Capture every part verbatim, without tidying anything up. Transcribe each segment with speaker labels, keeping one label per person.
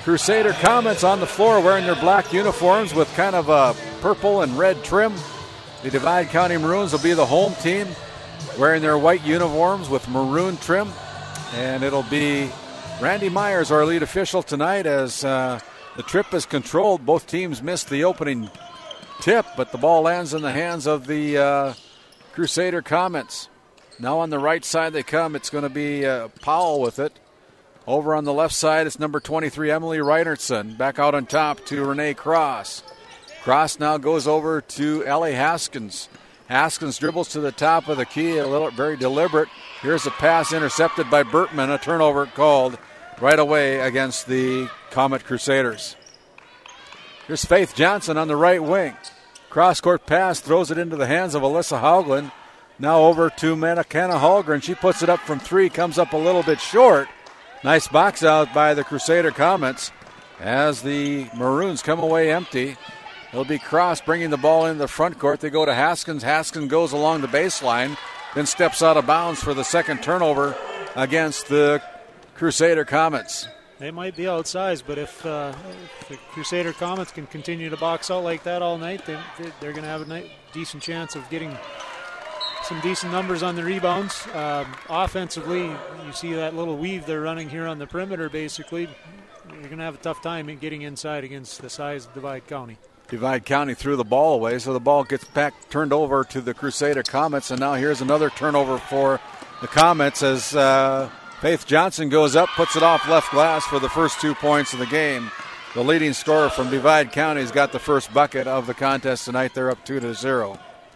Speaker 1: Crusader Comets on the floor wearing their black uniforms with kind of a purple and red trim. The Divide County Maroons will be the home team wearing their white uniforms with maroon trim. And it'll be Randy Myers, our lead official tonight, as uh, the trip is controlled. Both teams missed the opening tip, but the ball lands in the hands of the uh, Crusader Comets. Now on the right side they come. It's going to be uh, Powell with it. Over on the left side, it's number twenty-three, Emily Reinertson. Back out on top to Renee Cross. Cross now goes over to Ellie Haskins. Haskins dribbles to the top of the key, a little very deliberate. Here's a pass intercepted by Bertman, a turnover called right away against the Comet Crusaders. Here's Faith Johnson on the right wing. Cross-court pass, throws it into the hands of Alyssa Haugland. Now over to McKenna Hallgren. She puts it up from three, comes up a little bit short. Nice box out by the Crusader Comets as the Maroons come away empty. It'll be Cross bringing the ball into the front court. They go to Haskins. Haskins goes along the baseline, then steps out of bounds for the second turnover against the Crusader Comets.
Speaker 2: They might be outsized, but if, uh, if the Crusader Comets can continue to box out like that all night, they, they're going to have a nice, decent chance of getting some decent numbers on the rebounds. Um, offensively, you see that little weave they're running here on the perimeter, basically. You're going to have a tough time in getting inside against the size of Divide County.
Speaker 1: Divide County threw the ball away, so the ball gets back turned over to the Crusader Comets, and now here's another turnover for the Comets as uh, Faith Johnson goes up, puts it off left glass for the first two points of the game. The leading scorer from Divide County's got the first bucket of the contest tonight. They're up two to zero.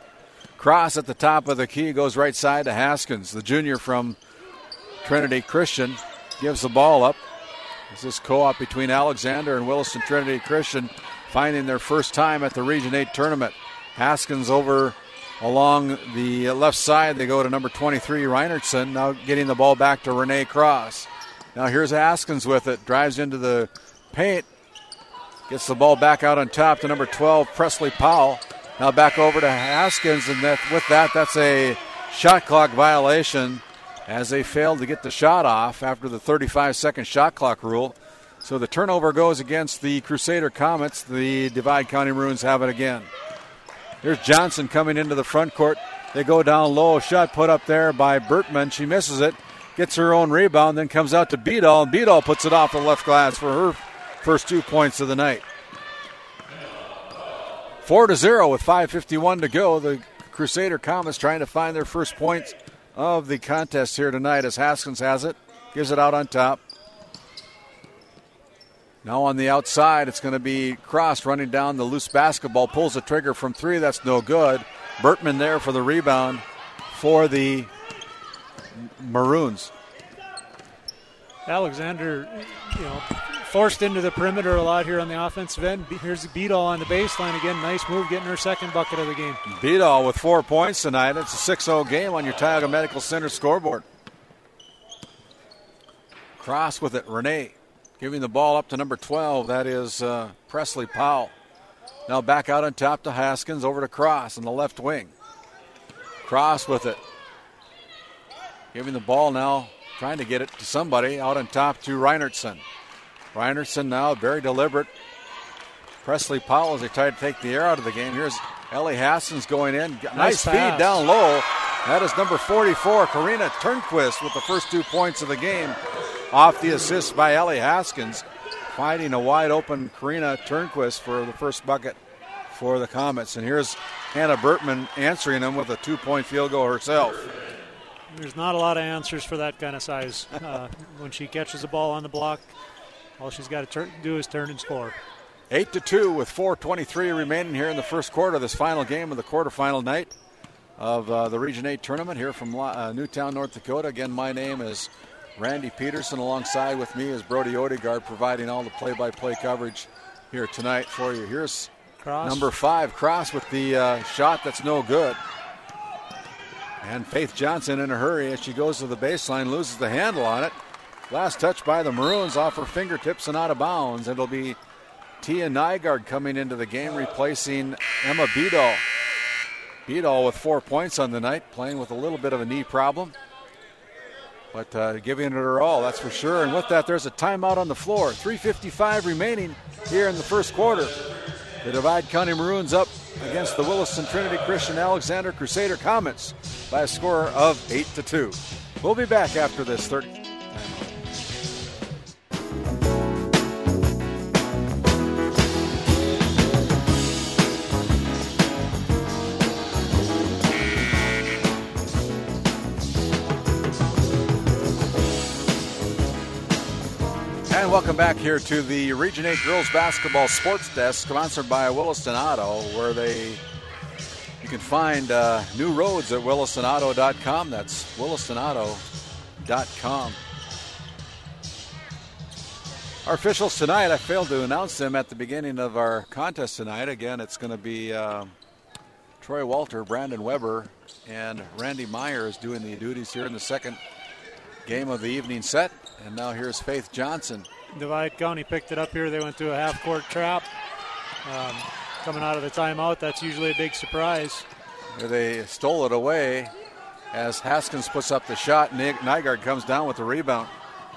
Speaker 1: Cross at the top of the key goes right side to Haskins. The junior from Trinity Christian gives the ball up. This is co-op between Alexander and Williston Trinity Christian, finding their first time at the Region eight tournament. Haskins over along the left side. They go to number twenty-three, Reinertson, now getting the ball back to Renee Cross. Now here's Haskins with it. Drives into the paint. Gets the ball back out on top to number twelve, Presley Powell. Now back over to Haskins, and that, with that, that's a shot clock violation as they failed to get the shot off after the thirty-five second shot clock rule. So the turnover goes against the Crusader Comets. The Divide County Maroons have it again. Here's Johnson coming into the front court. They go down low. Shot put up there by Bertman. She misses it, gets her own rebound, then comes out to Beadall, and Beadall puts it off the left glass for her first two points of the night. Four to zero with five fifty-one to go. The Crusader Comets trying to find their first points of the contest here tonight as Haskins has it, gives it out on top. Now on the outside, it's going to be Cross running down the loose basketball, pulls the trigger from three. That's no good. Bertman there for the rebound for the Maroons.
Speaker 2: Alexander, you know, forced into the perimeter a lot here on the offensive end. Here's Beadall on the baseline again. Nice move, getting her second bucket of the game.
Speaker 1: Beadall with four points tonight. It's a six oh game on your Tioga Medical Center scoreboard. Cross with it, Renee. Giving the ball up to number twelve. That is uh, Presley Powell. Now back out on top to Haskins, over to Cross on the left wing. Cross with it. Giving the ball now, trying to get it to somebody out on top to Reinertson. Reinertson now very deliberate. Presley Powell as they try to take the air out of the game. Here's Ellie Haskins going in. Nice, nice feed down low. That is number forty-four, Karina Turnquist, with the first two points of the game. Off the assist by Ellie Haskins, finding a wide open Karina Turnquist for the first bucket for the Comets. And here's Hannah Bertman answering them with a two-point field goal herself.
Speaker 2: There's not a lot of answers for that kind of size. Uh, when she catches the ball on the block, all she's got to turn, do is turn and score.
Speaker 1: Eight to two with four twenty-three remaining here in the first quarter of this final game of the quarterfinal night of uh, the Region eight tournament here from uh, Newtown, North Dakota. Again, my name is Randy Peterson. Alongside with me is Brody Odegaard, providing all the play-by-play coverage here tonight for you. Here's Cross. Number five, Cross, with the uh, shot that's no good. And Faith Johnson in a hurry as she goes to the baseline, loses the handle on it. Last touch by the Maroons off her fingertips and out of bounds. It'll be Tia Nygaard coming into the game, replacing Emma Beadall. Beadall with four points on the night, playing with a little bit of a knee problem. but uh, giving it her all, that's for sure. And with that, there's a timeout on the floor. three fifty-five remaining here in the first quarter. The Divide County Maroons up against the Williston Trinity Christian Alexander Crusader Comets by a score of eight to two. We'll be back after this third timeout. And welcome back here to the Region eight Girls Basketball Sports Desk, sponsored by Williston Auto, where they you can find uh, new roads at williston auto dot com. That's williston auto dot com. Our officials tonight, I failed to announce them at the beginning of our contest tonight. Again, it's going to be uh, Troy Walter, Brandon Weber, and Randy Myers doing the duties here in the second game of the evening set. And now here's Faith Johnson.
Speaker 2: Divide County picked it up here. They went to a half-court trap. Um, coming out of the timeout, that's usually a big surprise.
Speaker 1: Here they stole it away as Haskins puts up the shot. Nygaard comes down with the rebound.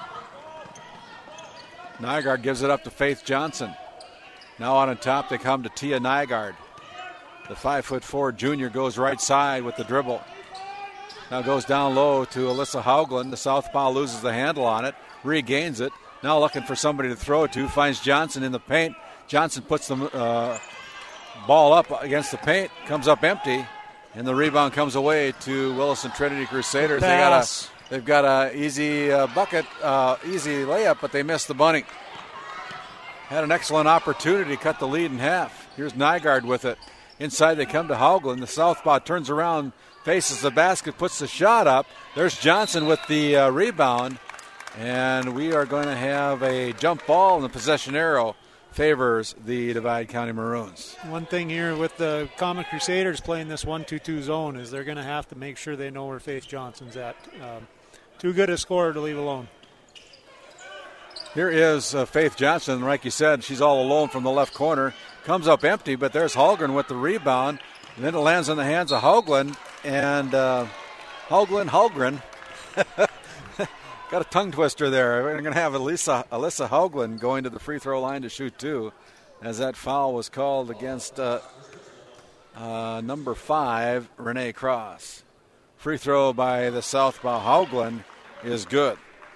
Speaker 1: Nygaard gives it up to Faith Johnson. Now on top they come to Tia Nygaard. The five foot four junior goes right side with the dribble. Now goes down low to Alyssa Haugland. The southpaw loses the handle on it, regains it. Now looking for somebody to throw it to, finds Johnson in the paint. Johnson puts the uh, ball up against the paint, comes up empty, and the rebound comes away to Williston Trinity Crusaders. They got a, they've got a easy uh, bucket, uh, easy layup, but they missed the bunny. Had an excellent opportunity to cut the lead in half. Here's Nygaard with it. Inside they come to Haugland. The southpaw turns around, faces the basket, puts the shot up. There's Johnson with the uh, rebound. And we are going to have a jump ball, and the possession arrow favors the Divide County Maroons.
Speaker 2: One thing here with the Comet Crusaders playing this one two two zone is they're going to have to make sure they know where Faith Johnson's at. Um, too good a scorer to leave alone.
Speaker 1: Here is uh, Faith Johnson. Like you said, she's all alone from the left corner. Comes up empty, but there's Holgren with the rebound. And then it lands in the hands of Haugland. And uh, Haugland, Holgren. Got a tongue twister there. We're going to have Alyssa, Alyssa Haugland going to the free throw line to shoot two, as that foul was called against uh, uh, number five, Renee Cross. Free throw by the southpaw Haugland is good.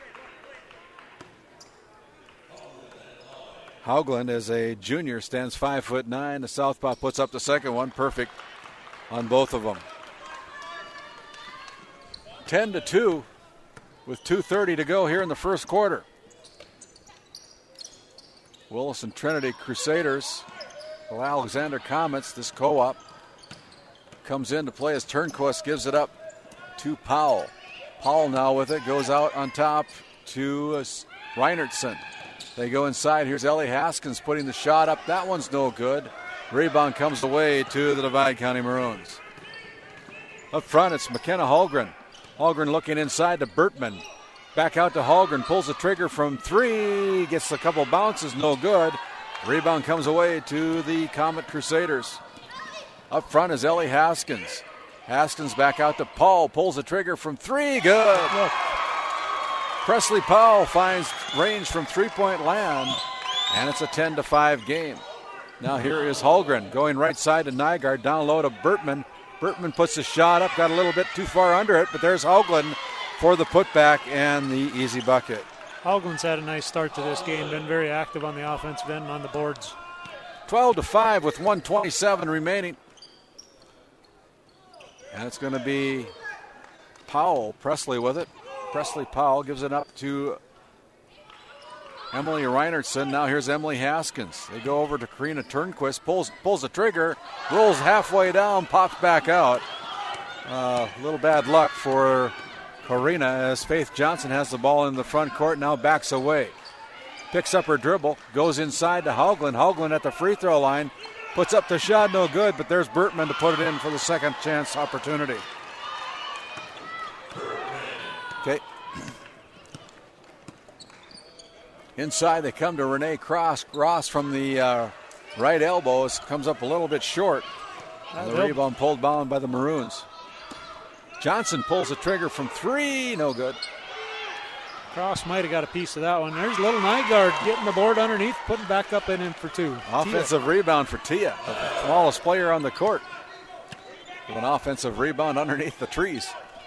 Speaker 1: Haugland is a junior, stands five foot nine. The southpaw puts up the second one, perfect on both of them. Ten to two. With two thirty to go here in the first quarter. Williston Trinity Crusaders, Alexander Comets, this co-op, comes in to play as Turnquist gives it up to Powell. Powell now with it, goes out on top to uh, Reinertson. They go inside. Here's Ellie Haskins putting the shot up. That one's no good. Rebound comes away to the Divide County Maroons. Up front, it's McKenna Holgren. Holgren looking inside to Bertman. Back out to Holgren. Pulls the trigger from three. Gets a couple bounces. No good. Rebound comes away to the Comet Crusaders. Up front is Ellie Haskins. Haskins back out to Paul. Pulls the trigger from three. Good. Look. Presley Powell finds range from three-point land. And it's a ten to five game. Now here is Holgren going right side to Nygaard. Down low to Bertman. Bertman puts the shot up, got a little bit too far under it, but there's Haugland for the putback and the easy bucket.
Speaker 2: Haugland's had a nice start to this game, been very active on the offensive end and on the boards.
Speaker 1: twelve to five with one twenty-seven remaining. And it's going to be Powell, Presley with it. Presley Powell gives it up to Emily Reinertson. Now here's Emily Haskins. They go over to Karina Turnquist, pulls pulls the trigger, rolls halfway down, pops back out. A uh, little bad luck for Karina as Faith Johnson has the ball in the front court, now backs away. Picks up her dribble, goes inside to Haugland. Haugland at the free throw line, puts up the shot, no good, but there's Bertman to put it in for the second chance opportunity. Okay. Inside they come to Renee Cross. Ross from the uh, right elbow comes up a little bit short. Uh, the rebound pulled down by the Maroons. Johnson pulls the trigger from three. No good.
Speaker 2: Cross might have got a piece of that one. There's little Nygaard getting the board underneath, putting back up and in for two.
Speaker 1: Offensive Tia. Rebound for Tia, the smallest player on the court, with an offensive rebound underneath the trees.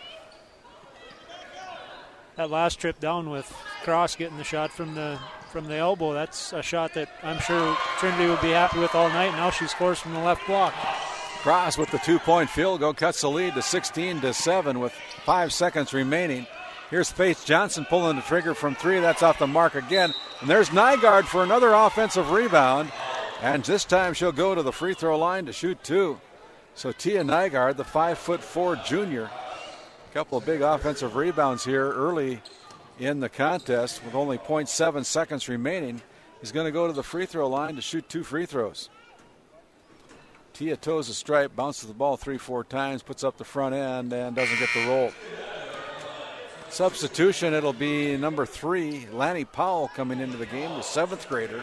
Speaker 2: That last trip down with Cross getting the shot from the from the elbow, that's a shot that I'm sure Trinity would be happy with all night. Now she scores from the left block.
Speaker 1: Cross with the two-point field goal cuts the lead to sixteen to seven with five seconds remaining. Here's Faith Johnson pulling the trigger from three. That's off the mark again. And there's Nygaard for another offensive rebound. And this time she'll go to the free throw line to shoot two. So Tia Nygaard, the five foot four junior, a couple of big offensive rebounds here early in the contest with only zero point seven seconds remaining, is going to go to the free throw line to shoot two free throws. Tia toes the stripe, bounces the ball three, four times, puts up the front end, and doesn't get the roll. Substitution, it'll be number three, Lanny Powell, coming into the game, the seventh grader.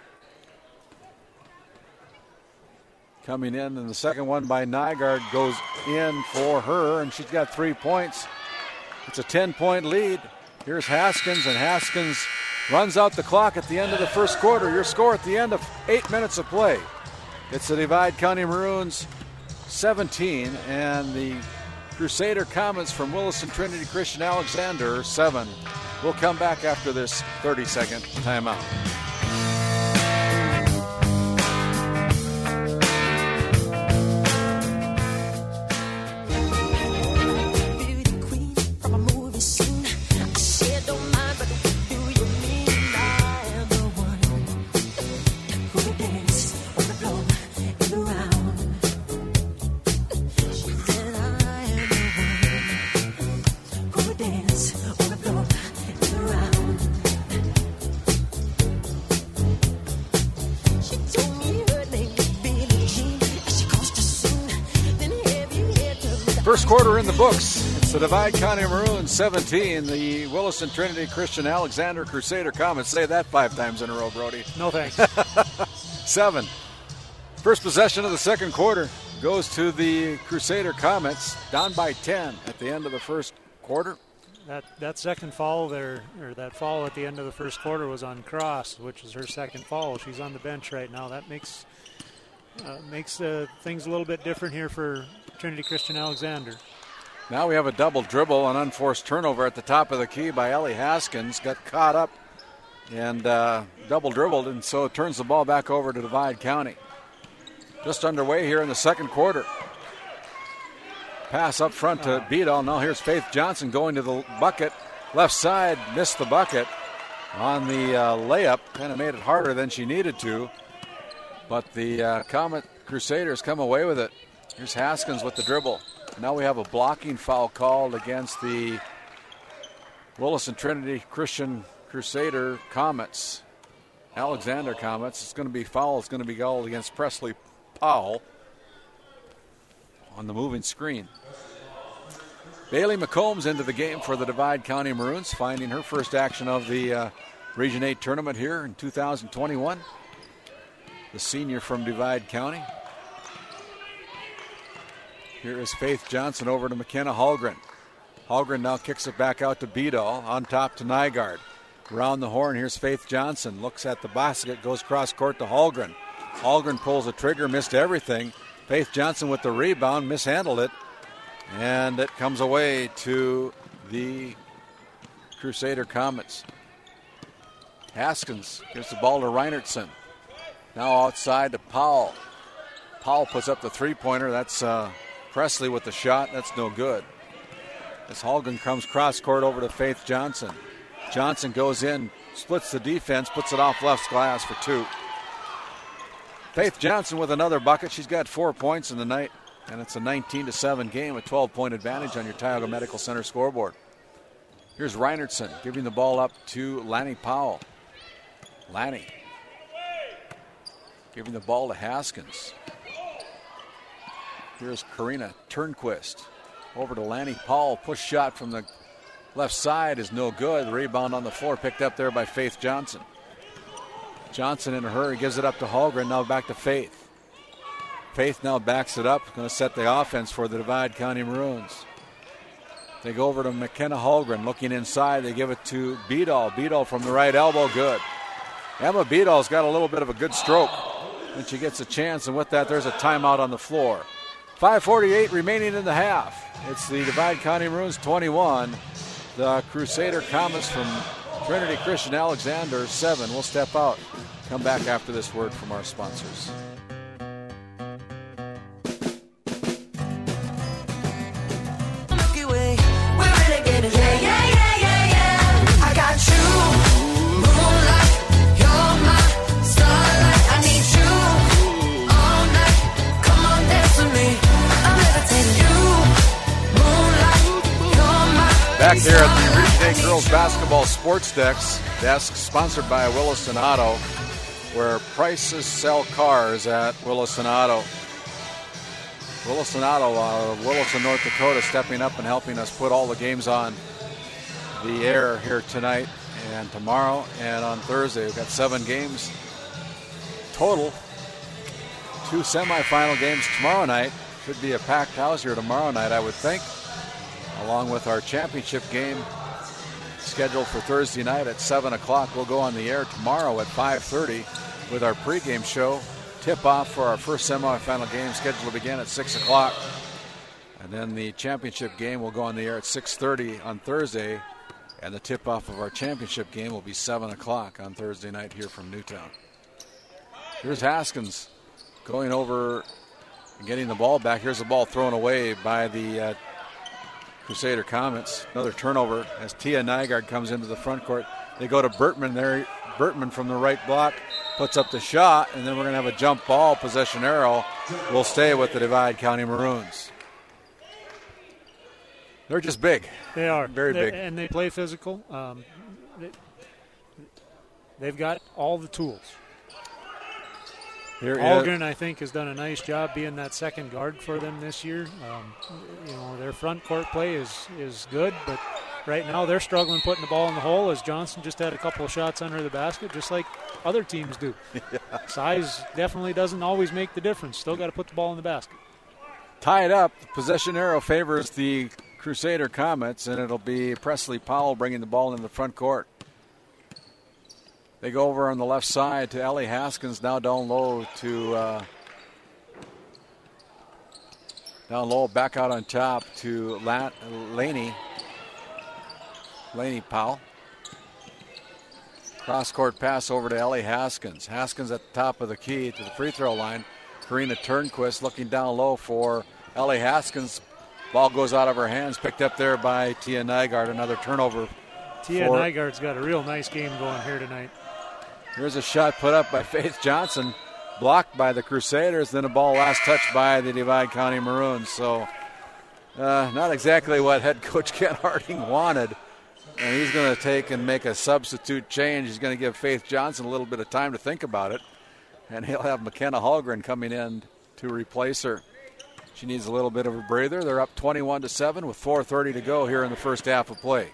Speaker 1: Coming in, and the second one by Nygaard goes in for her, and she's got three points. It's a ten-point lead. Here's Haskins, and Haskins runs out the clock at the end of the first quarter. Your score at the end of eight minutes of play. It's the Divide County Maroons seventeen, and the Crusader Comets from Williston Trinity Christian Alexander seven. We'll come back after this thirty-second timeout. First quarter in the books. It's the Divide County Maroons seventeen, the Williston Trinity Christian Alexander Crusader Comets. Say that five times in a row, Brody.
Speaker 2: No thanks.
Speaker 1: Seven. First possession of the second quarter goes to the Crusader Comets, down by ten at the end of the first quarter.
Speaker 2: That that second foul there, or that foul at the end of the first quarter, was on Cross, which is her second foul. She's on the bench right now. That makes uh, makes uh, things a little bit different here for Trinity Christian Alexander.
Speaker 1: Now we have a double dribble, an unforced turnover at the top of the key by Ellie Haskins. Got caught up and uh, double dribbled, and so it turns the ball back over to Divide County. Just underway here in the second quarter. Pass up front to Beadall. Now here's Faith Johnson going to the bucket. Left side, missed the bucket on the uh, layup. Kind of made it harder than she needed to. But the uh, Comet Crusaders come away with it. Here's Haskins with the dribble. Now we have a blocking foul called against the Williston Trinity Christian Crusader Comets. Alexander Comets. It's going to be foul. It's going to be called against Presley Powell on the moving screen. Bailey McCombs into the game for the Divide County Maroons, finding her first action of the uh, Region eight tournament here in two thousand twenty-one. The senior from Divide County. Here is Faith Johnson over to McKenna Hallgren. Hallgren now kicks it back out to Beadall, on top to Nygaard. Around the horn, here's Faith Johnson. Looks at the basket, goes cross court to Hallgren. Hallgren pulls the trigger, missed everything. Faith Johnson with the rebound, mishandled it. And it comes away to the Crusader Comets. Haskins gives the ball to Reinertson. Now outside to Powell. Powell puts up the three-pointer. That's uh, Presley with the shot. That's no good. As Hallgren comes cross court over to Faith Johnson. Johnson goes in, splits the defense, puts it off left glass for two. Faith Johnson with another bucket. She's got four points in the night, and it's a nineteen to seven game, a twelve-point advantage on your Tioga Medical Center scoreboard. Here's Reinertson giving the ball up to Lanny Powell. Lanny giving the ball to Haskins. Here's Karina Turnquist over to Lanny Powell. Push shot from the left side is no good. The rebound on the floor picked up there by Faith Johnson. Johnson in a hurry gives it up to Hallgren. Now back to Faith. Faith now backs it up. Going to set the offense for the Divide County Maroons. They go over to McKenna Holgren looking inside. They give it to Beadall. Beadall from the right elbow, good. Emma Beadall's got a little bit of a good stroke. And she gets a chance, and with that, there's a timeout on the floor. five forty-eight remaining in the half. It's the Divide County Maroons twenty-one. The Crusader Comets from Trinity Christian Alexander seven. We'll step out. Come back after this word from our sponsors. Back here at the Region eight Girls Basketball Sports Desk, desk sponsored by Williston Auto, where prices sell cars at Williston Auto. Williston Auto out of Williston, North Dakota, stepping up and helping us put all the games on the air here tonight and tomorrow and on Thursday. We've got seven games total. Two semifinal games tomorrow night. Should be a packed house here tomorrow night, I would think, along with our championship game scheduled for Thursday night at seven o'clock. We'll go on the air tomorrow at five thirty with our pregame show. Tip-off for our first semifinal game scheduled to begin at six o'clock. And then the championship game will go on the air at six thirty on Thursday. And the tip-off of our championship game will be seven o'clock on Thursday night here from Newtown. Here's Haskins going over and getting the ball back. Here's the ball thrown away by the uh, Crusader Comets. Another turnover as Tia Nygaard comes into the front court. They go to Bertman there. Bertman from the right block puts up the shot, and then we're going to have a jump ball. Possession arrow will stay with the Divide County Maroons. They're just big.
Speaker 2: They are.
Speaker 1: Very
Speaker 2: They're,
Speaker 1: big.
Speaker 2: And they play physical. Um, they, they've got all the tools.
Speaker 1: Here,
Speaker 2: Holgren, I think, has done a nice job being that second guard for them this year. Um, you know, their front court play is is good, but right now they're struggling putting the ball in the hole, as Johnson just had a couple of shots under the basket, just like other teams do. Yeah. Size definitely doesn't always make the difference. Still got to put the ball in the basket.
Speaker 1: Tied up, possession arrow favors the Crusader Comets, and it'll be Presley Powell bringing the ball in the front court. They go over on the left side to Ellie Haskins, now down low to uh, down low, back out on top to Lat- Laney. Laney Powell. Cross-court pass over to Ellie Haskins. Haskins at the top of the key to the free throw line. Karina Turnquist looking down low for Ellie Haskins. Ball goes out of her hands, picked up there by Tia Nygaard. Another turnover.
Speaker 2: Tia Nygaard's got a real nice game going here tonight.
Speaker 1: Here's a shot put up by Faith Johnson, blocked by the Crusaders, then a ball last touched by the Divide County Maroons. So uh, not exactly what head coach Ken Harding wanted. And he's going to take and make a substitute change. He's going to give Faith Johnson a little bit of time to think about it. And he'll have McKenna Holgren coming in to replace her. She needs a little bit of a breather. They're up twenty-one to seven with four thirty to go here in the first half of play.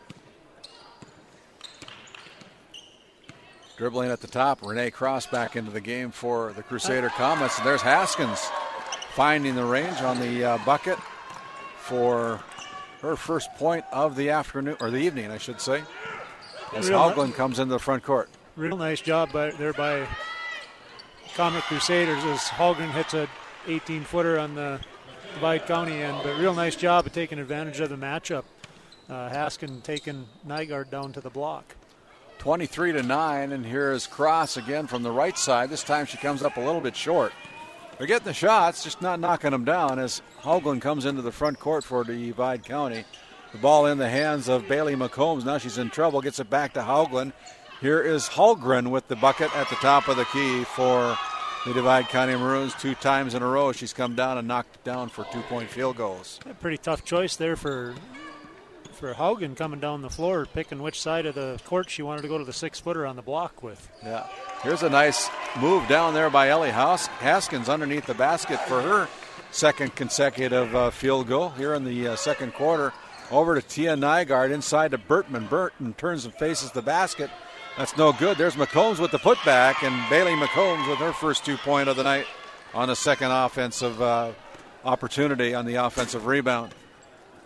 Speaker 1: Dribbling at the top, Renee Cross back into the game for the Crusader Comets. And there's Haskins finding the range on the uh, bucket for her first point of the afternoon, or the evening, I should say, as
Speaker 2: Real
Speaker 1: Hauglin
Speaker 2: nice.
Speaker 1: comes into the front court.
Speaker 2: Real nice job by, there by Comet Crusaders as Hauglin hits a eighteen-footer on the Divide County end, but real nice job of taking advantage of the matchup. Uh, Haskin taking Nygaard down to the block.
Speaker 1: twenty-three to nine, and here is Cross again from the right side. This time she comes up a little bit short. They're getting the shots, just not knocking them down as Hauglin comes into the front court for Divide County. The ball in the hands of Bailey McCombs. Now she's in trouble, gets it back to Hauglin. Here is Holgren with the bucket at the top of the key for the Divide County Maroons. Two times in a row she's come down and knocked it down for two-point field goals.
Speaker 2: A pretty tough choice there for for Haugen coming down the floor, picking which side of the court she wanted to go to the six-footer on the block with.
Speaker 1: Yeah. Here's a nice move down there by Ellie Has- Haskins underneath the basket for her second consecutive uh, field goal here in the uh, second quarter. Over to Tia Nygaard inside to Burtman. Burton turns and faces the basket. That's no good. There's McCombs with the putback, and Bailey McCombs with her first two-point of the night on the second offensive uh, opportunity on the offensive rebound.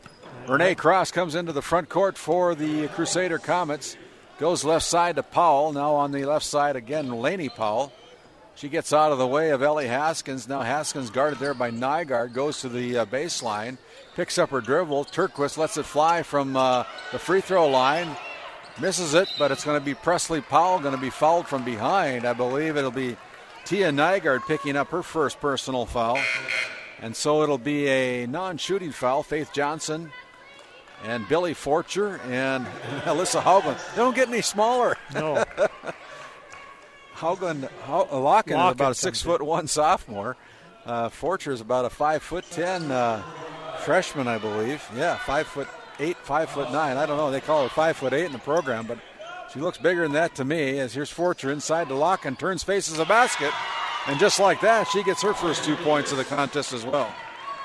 Speaker 1: Renee Cross comes into the front court for the Crusader Comets. Goes left side to Powell. Now on the left side again, Lainey Powell. She gets out of the way of Ellie Haskins. Now Haskins guarded there by Nygaard. Goes to the uh, baseline. Picks up her dribble. Turquist lets it fly from uh, the free throw line. Misses it, but it's going to be Presley Powell going to be fouled from behind. I believe it'll be Tia Nygaard picking up her first personal foul. And so it'll be a non-shooting foul. Faith Johnson and Billy Forcher and Alyssa Haugland. They don't get any smaller.
Speaker 2: No.
Speaker 1: Haugland, Haugland Locken is about a six foot one sophomore. Uh, Forcher is about a five foot ten uh, freshman, I believe. Yeah, five foot eight, five foot nine. I don't know. They call her five foot eight in the program, but she looks bigger than that to me. As here's Forcher inside to Locken, turns, faces a basket, and just like that, she gets her first two points of the contest as well.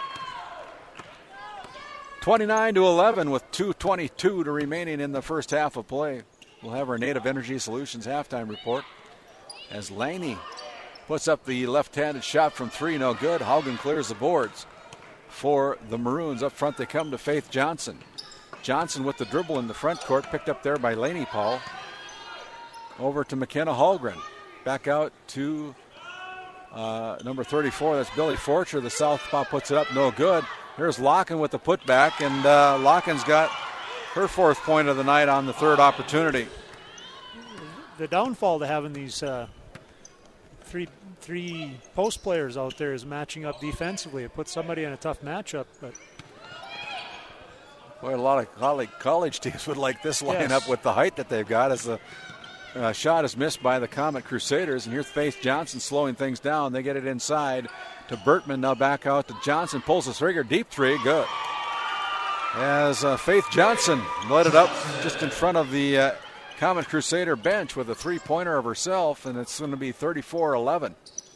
Speaker 1: twenty-nine to eleven with two twenty-two to remaining in the first half of play. We'll have our Native Energy Solutions halftime report as Laney puts up the left-handed shot from three, no good. Haugen clears the boards for the Maroons. Up front they come to Faith Johnson. Johnson with the dribble in the front court, picked up there by Lainey Powell. Over to McKenna Hallgren. Back out to uh, number thirty-four, that's Billy Forcher. The southpaw puts it up, no good. Here's Locken with the putback, and uh, Locken's got her fourth point of the night on the third opportunity.
Speaker 2: The downfall to having these uh, three three post players out there is matching up defensively. It puts somebody in a tough matchup. But
Speaker 1: boy, a lot of college, college teams would like this lineup
Speaker 2: yes.
Speaker 1: with the height that they've got. As the uh, shot is missed by the Comet Crusaders, and here's Faith Johnson slowing things down. They get it inside to Bertman, now back out to Johnson, pulls the trigger, deep three, good. As uh, Faith Johnson let it up just in front of the uh, Comet Crusader bench with a three-pointer of herself, and it's going to be thirty-four eleven.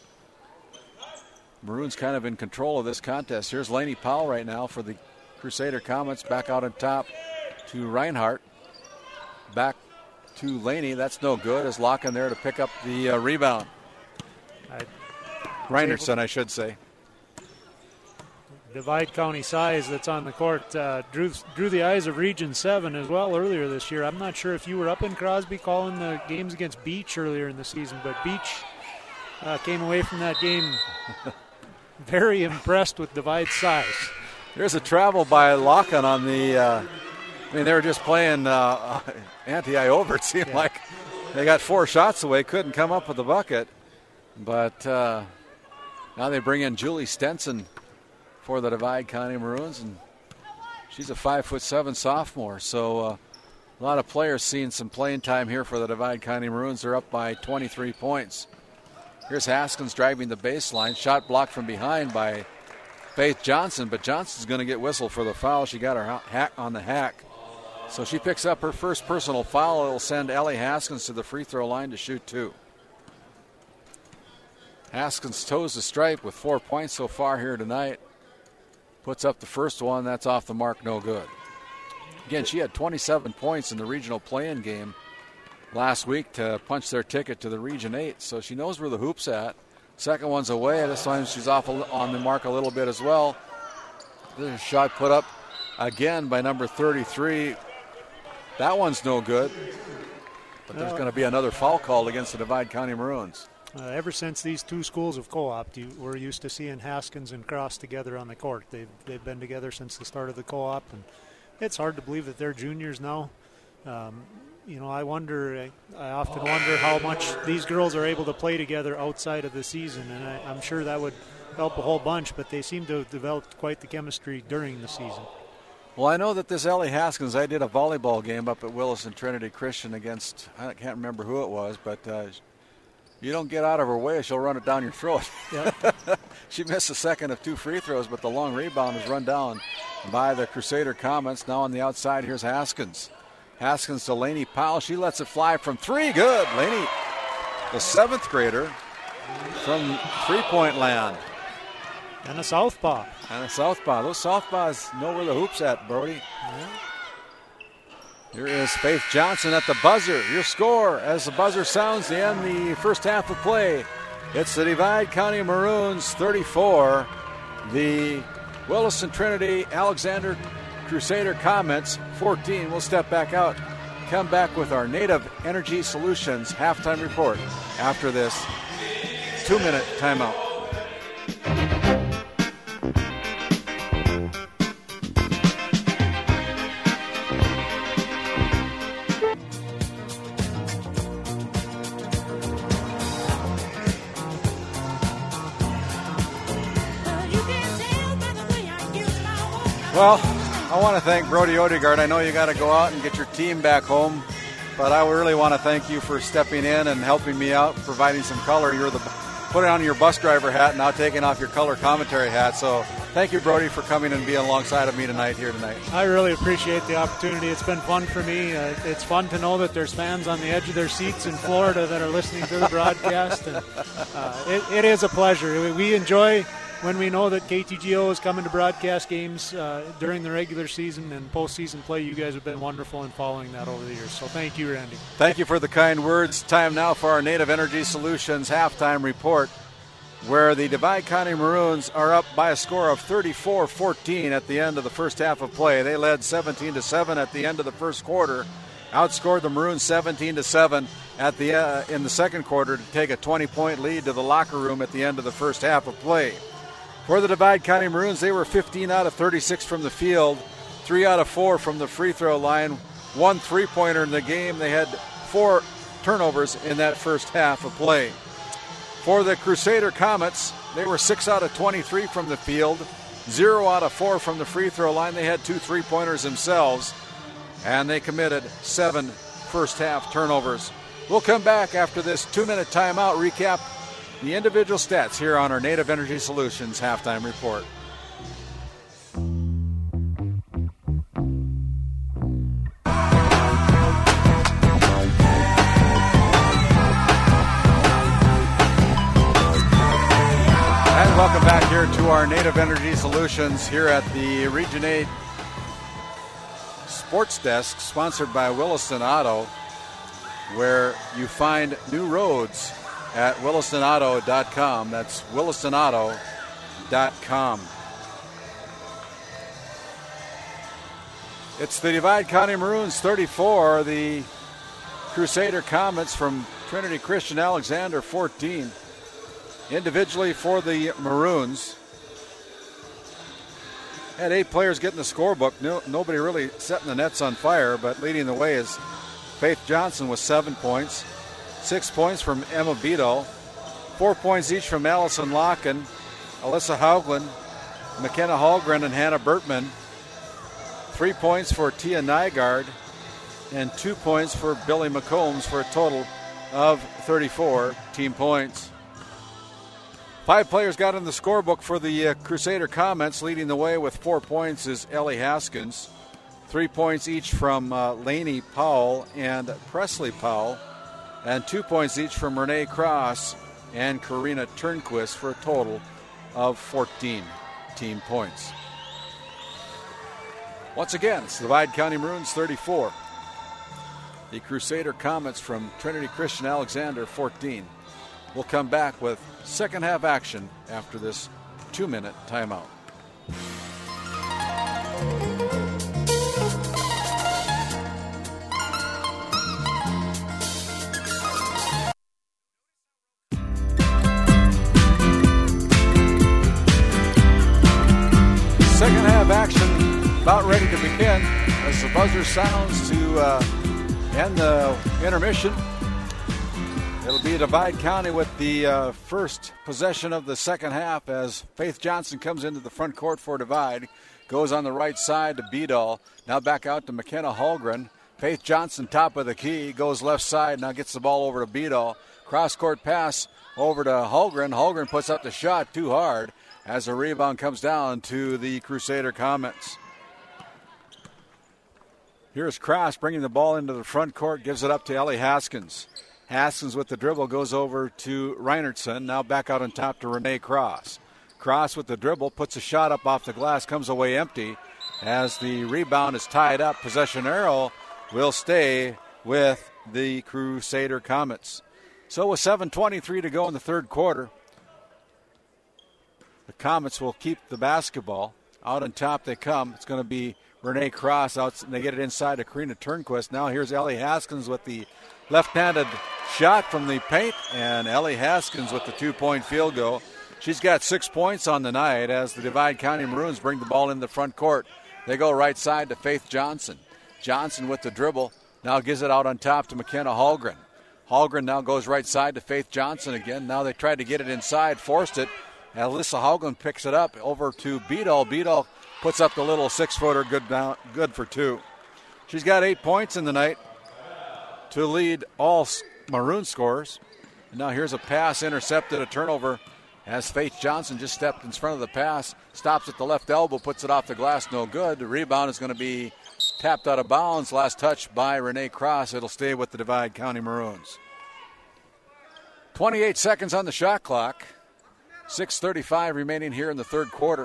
Speaker 1: Maroons kind of in control of this contest. Here's Lainey Powell right now for the Crusader Comets, back out on top to Reinhardt. Back to Lainey, that's no good, as Locken there to pick up the uh, rebound.
Speaker 2: I
Speaker 1: Reinertson, I should say.
Speaker 2: Divide County size that's on the court uh, drew drew the eyes of Region seven as well earlier this year. I'm not sure if you were up in Crosby calling the games against Beach earlier in the season, but Beach uh, came away from that game very impressed with Divide size.
Speaker 1: There's a travel by Locken on the, uh, I mean, they were just playing uh, anti-eye over, it seemed yeah. like. They got four shots away, couldn't come up with the bucket. But uh, now they bring in Julie Stenson for the Divide County Maroons, and she's a five foot seven sophomore. So uh, a lot of players seeing some playing time here for the Divide County Maroons. They're up by twenty-three points. Here's Haskins driving the baseline. Shot blocked from behind by Faith Johnson, but Johnson's going to get whistled for the foul. She got her hack on the hack. So she picks up her first personal foul. It'll send Ellie Haskins to the free throw line to shoot two. Haskins toes the stripe with four points so far here tonight. Puts up the first one. That's off the mark, no good. Again, she had twenty-seven points in the regional play-in game last week to punch their ticket to the Region eight. So she knows where the hoop's at. Second one's away. This time she's off on the mark a little bit as well. There's a shot put up again by number thirty-three. That one's no good. But there's going to be another foul called against the Divide County Maroons.
Speaker 2: Uh, ever since these two schools have co-opted, you, we're used to seeing Haskins and Cross together on the court. They've, they've been together since the start of the co-op, and it's hard to believe that they're juniors now. Um, you know, I wonder, I, I often wonder how much these girls are able to play together outside of the season, and I, I'm sure that would help a whole bunch, but they seem to have developed quite the chemistry during the season.
Speaker 1: Well, I know that this Ellie Haskins, I did a volleyball game up at Williston Trinity Christian against, I can't remember who it was, but uh, you don't get out of her way, she'll run it down your throat. Yep. She missed the second of two free throws, but the long rebound was run down by the Crusader Comets. Now on the outside, here's Haskins. Haskins to Lainey Powell. She lets it fly from three. Good. Lainey, the seventh grader from three-point land.
Speaker 2: And a southpaw.
Speaker 1: And a southpaw. Those southpaws know where the hoop's at, Brody. Yeah. Here is Faith Johnson at the buzzer. Your score as the buzzer sounds to end the first half of play. It's the Divide County Maroons thirty-four. The Williston Trinity Alexander Crusader Comets fourteen. We'll step back out, come back with our Native Energy Solutions halftime report after this two-minute timeout. Well, I want to thank Brody Odegaard. I know you got to go out and get your team back home, but I really want to thank you for stepping in and helping me out, providing some color. You're the putting on your bus driver hat, now taking off your color commentary hat. So thank you, Brody, for coming and being alongside of me tonight here tonight. I
Speaker 2: really appreciate the opportunity. It's been fun for me. Uh, it's fun to know that there's fans on the edge of their seats in Florida that are listening to the broadcast. And uh, it, it is a pleasure. We enjoy when we know that K T G O is coming to broadcast games uh, during the regular season and postseason play. You guys have been wonderful in following that over the years. So thank you, Randy.
Speaker 1: Thank you for the kind words. Time now for our Native Energy Solutions halftime report, where the Divide County Maroons are up by a score of thirty-four fourteen at the end of the first half of play. They led seventeen to seven at the end of the first quarter, outscored the Maroons seventeen to seven at the uh, in the second quarter to take a twenty-point lead to the locker room at the end of the first half of play. For the Divide County Maroons, they were fifteen out of thirty-six from the field, three out of four from the free throw line, one three-pointer in the game. They had four turnovers in that first half of play. For the Crusader Comets, they were six out of twenty-three from the field, zero out of four from the free throw line. They had two three-pointers themselves, and they committed seven first-half turnovers. We'll come back after this two-minute timeout, recap the individual stats here on our Native Energy Solutions halftime report. And welcome back here to our Native Energy Solutions here at the Region eight Sports Desk, sponsored by Williston Auto, where you find new roads at williston auto dot com. That's williston auto dot com. It's the Divide County Maroons thirty-four, the Crusader Comets from Trinity Christian Alexander fourteen. Individually for the Maroons, had eight players get in the scorebook. No, nobody really setting the nets on fire, but leading the way is Faith Johnson with seven points. Six points from Emma Beadle. Four points each from Allison Locken, Alyssa Haugland, McKenna Hallgren, and Hannah Bertman. Three points for Tia Nygaard, and two points for Billy McCombs, for a total of thirty-four team points. Five players got in the scorebook for the uh, Crusader Comets. Leading the way with four points is Ellie Haskins. Three points each from uh, Lainey Powell and Presley Powell. And two points each from Renee Cross and Karina Turnquist, for a total of fourteen team points. Once again, it's the Divide County Maroons thirty-four. The Crusader Comets from Trinity Christian Alexander fourteen. We'll come back with second half action after this two-minute timeout. Second half action about ready to begin as the buzzer sounds to uh, end the intermission. It'll be Divide County with the uh, first possession of the second half as Faith Johnson comes into the front court for Divide. Goes on the right side to Beadle. Now back out to McKenna Hallgren. Faith Johnson, top of the key, goes left side, now gets the ball over to Beadle. Cross-court pass over to Hallgren. Hallgren puts up the shot too hard as the rebound comes down to the Crusader Comets. Here's Cross bringing the ball into the front court, gives it up to Ellie Haskins. Haskins with the dribble goes over to Reinertson. Now back out on top to Renee Cross. Cross with the dribble, puts a shot up off the glass, comes away empty as the rebound is tied up. Possession arrow will stay with the Crusader Comets. So with seven twenty-three to go in the third quarter, the Comets will keep the basketball. Out on top they come. It's going to be Renee Cross out. They get it inside to Karina Turnquist. Now here's Ellie Haskins with the left-handed shot from the paint, and Ellie Haskins with the two-point field goal. She's got six points on the night as the Divide County Maroons bring the ball in the front court. They go right side to Faith Johnson. Johnson with the dribble. Now gives it out on top to McKenna Hallgren. Hallgren now goes right side to Faith Johnson again. Now they tried to get it inside, forced it. Alyssa Hallgren picks it up over to Beadle. Beadle puts up the little six-footer, good down, good for two. She's got eight points in the night to lead all Maroon scorers. And now here's a pass intercepted, a turnover as Faith Johnson just stepped in front of the pass, stops at the left elbow, puts it off the glass, no good. The rebound is going to be tapped out of bounds. Last touch by Renee Cross. It'll stay with the Divide County Maroons. twenty-eight seconds on the shot clock. six thirty-five remaining here in the third quarter.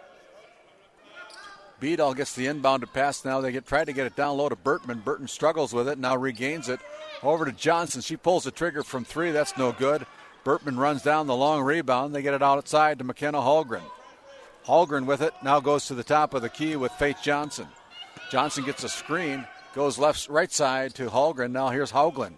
Speaker 1: Beadle gets the inbound pass. Now they get try to get it down low to Burtman. Burton struggles with it, now regains it. Over to Johnson. She pulls the trigger from three. That's no good. Burtman runs down the long rebound. They get it outside to McKenna Hallgren. Hallgren with it. Now goes to the top of the key with Faith Johnson. Johnson gets a screen. Goes left, right side to Hallgren. Now here's Hauglin.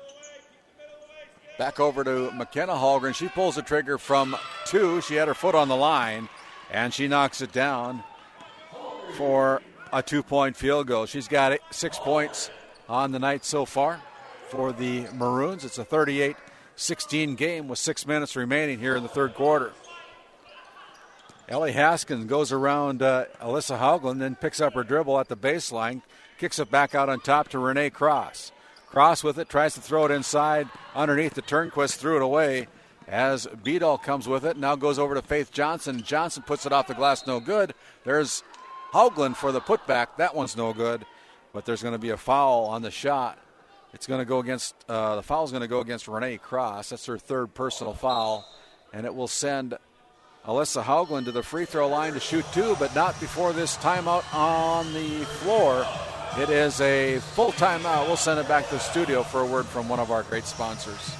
Speaker 1: Back over to McKenna Hallgren. She pulls the trigger from two. She had her foot on the line, and she knocks it down for a two-point field goal. She's got eight, six points on the night so far for the Maroons. It's a thirty-eight sixteen game with six minutes remaining here in the third quarter. Ellie Haskins goes around uh, Alyssa Hauglin, then picks up her dribble at the baseline, kicks it back out on top to Renee Cross. Cross with it, tries to throw it inside underneath the Turnquist, threw it away as Beadle comes with it. Now goes over to Faith Johnson. Johnson puts it off the glass, no good. There's Hauglin for the putback. That one's no good, but there's going to be a foul on the shot. It's going to go against, uh, the foul's going to go against Renee Cross. That's her third personal foul, and it will send Alyssa Hauglin to the free throw line to shoot two, but not before this timeout on the floor. It is a full timeout. We'll send it back to the studio for a word from one of our great sponsors.